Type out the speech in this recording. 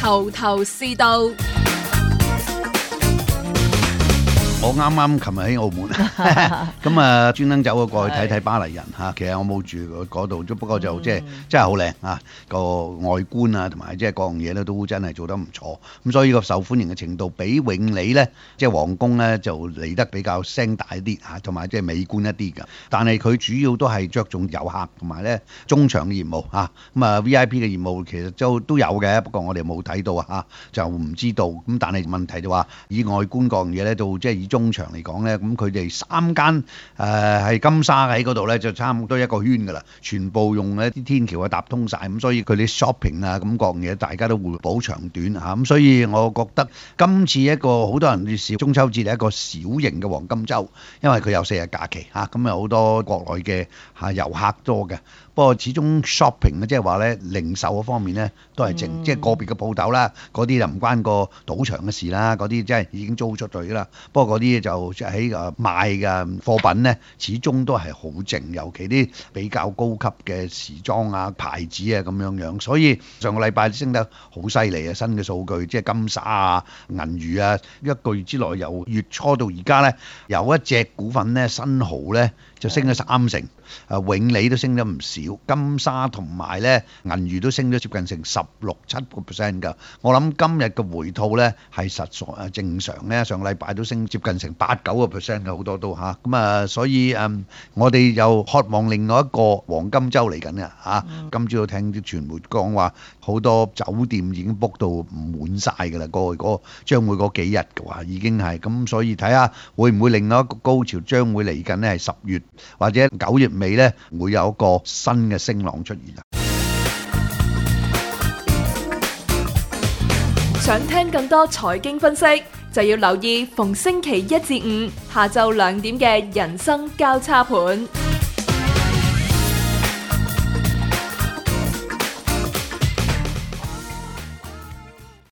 頭頭是道。 我啱啱琴日喺澳門，咁啊專登走過去睇睇巴黎人嚇。其實我冇住嗰度，不過就即係真係好靚啊！個外觀啊，同埋即係各樣嘢咧都真係做得唔錯。咁所以個受歡迎嘅程度比永利咧，即係皇宮咧就嚟得比較聲大啲嚇，同埋即係美觀一啲㗎。但係佢主要都係着重遊客同埋咧中場嘅業務嚇。咁啊 VIP 嘅業務其實都有嘅，不過我哋冇睇到啊，就唔知道。咁但係問題就話以外觀各樣嘢咧，到即係以中場嚟講咧，咁佢哋3間係金沙喺嗰度咧，就差唔多一個圈㗎啦，全部用一啲天橋啊搭通晒，咁所以佢哋 shopping 啊咁各樣嘢，大家都互補長短嚇，咁所以我覺得今次一個好多人預示中秋節係一個小型嘅黃金週，因為佢有4日假期嚇，咁有好多國內嘅遊客多嘅。不過始終 shopping 咧，即係話咧零售嗰方面咧都係靜，即係個別嘅鋪頭啦，嗰啲就唔關個賭場嘅事啦，嗰啲即係已經租出去啦。不過嗰啲就喺賣嘅貨品咧，始終都係好靜，尤其啲比較高級嘅時裝啊、牌子啊咁樣。所以上個禮拜升得好犀利啊！新嘅數據即係金沙啊、銀娛啊，一個月之內由月初到而家咧，有一隻股份咧新濠咧就升咗3成。永利都升咗唔少，金沙同埋咧銀娛都升咗接近成16-17%㗎。我諗今日嘅回吐咧係實在正常咧，上個禮拜都升接近成8-9%嘅好多都嚇。咁啊，所以我哋又渴望另外一個黃金週嚟緊嘅嚇。今朝聽啲傳媒講話，好多酒店已經 book 到唔滿晒㗎啦，將會嗰幾日嘅話已經係咁，所以睇下會唔會另外一個高潮將會嚟緊咧，係10月或者9月尾咧會有一個新嘅升浪出現啊！ 想聽更多財經分析，就要留意逢星期1至5下晝2點嘅人生交叉盤。